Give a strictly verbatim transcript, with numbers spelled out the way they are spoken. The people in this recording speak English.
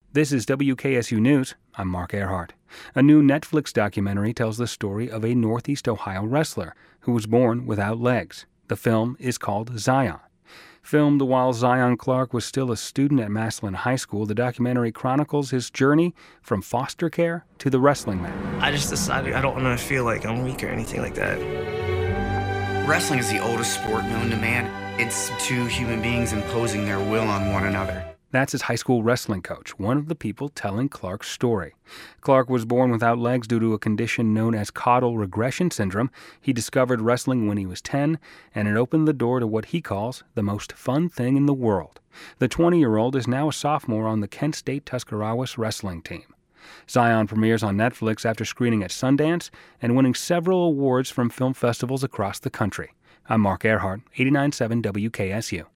This is W K S U News. I'm Mark Earhart. A new Netflix documentary tells the story of a Northeast Ohio wrestler who was born without legs. The film is called Zion. Filmed while Zion Clark was still a student at Massillon High School, the documentary chronicles his journey from foster care to the wrestling mat. I just decided I don't want to feel like I'm weak or anything like that. Wrestling is the oldest sport known to man. It's two human beings imposing their will on one another. That's his high school wrestling coach, one of the people telling Clark's story. Clark was born without legs due to a condition known as caudal regression syndrome. He discovered wrestling when he was ten, and it opened the door to what he calls the most fun thing in the world. The twenty-year-old is now a sophomore on the Kent State Tuscarawas wrestling team. Zion premieres on Netflix after screening at Sundance and winning several awards from film festivals across the country. I'm Mark Earhart, eighty-nine point seven W K S U.